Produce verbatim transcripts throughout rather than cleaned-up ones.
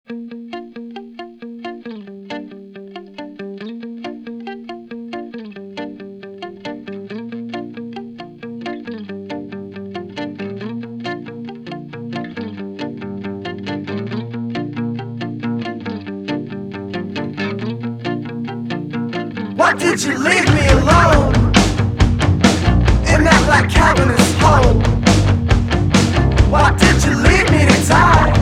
Why did you leave me alone in that black cavernous hole? Why did you leave me to die?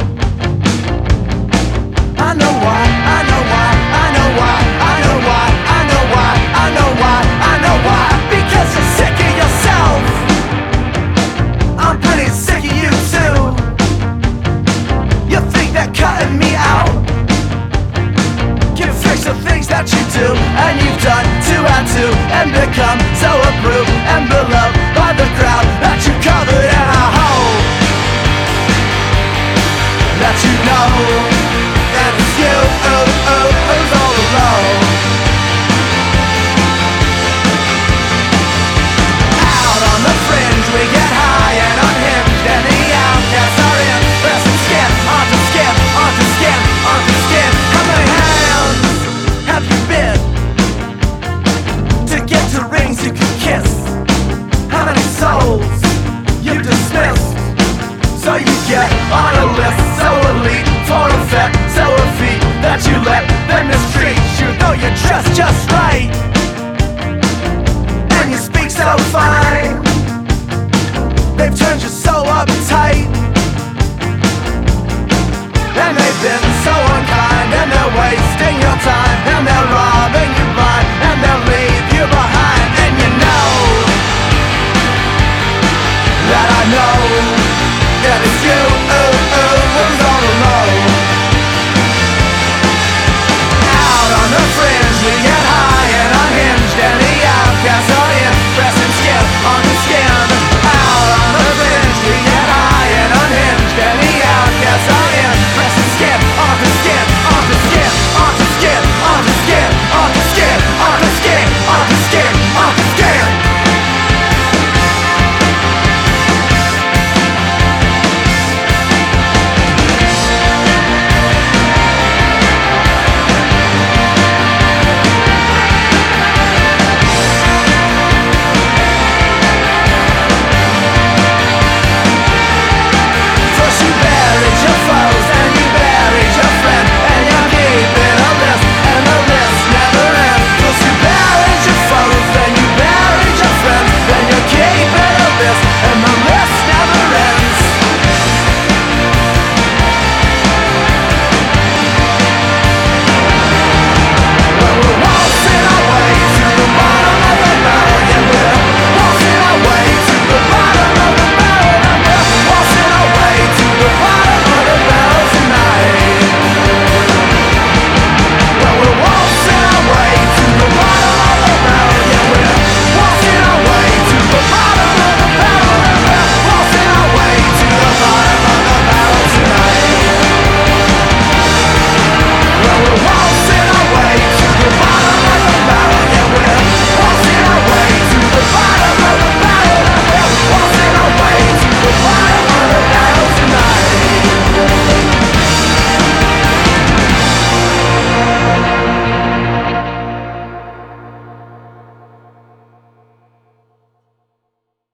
I know why, I know why, I know why, I know why, I know why, I know why, I know why. Because you're sick of yourself. I'm pretty sick of you too. You think that cutting me out can fix the things that you do, and you've done to add to and become so approved and beloved by the crowd that you covered. And I hope that you know that it's you oh, oh, who's all alone. Out on the fringe we get high and unhinged, and the outcasts are in, pressing skin onto skin onto skin onto skin. How many hands have you been to get to rings you can kiss? How many souls you dismissed so you get on a list so elite for effect, so effete that you let them mistreat you, though you're dressed just right and you speak so fine. They've turned you so uptight, and they've been so unkind, and they're wasting your time, and they're robbing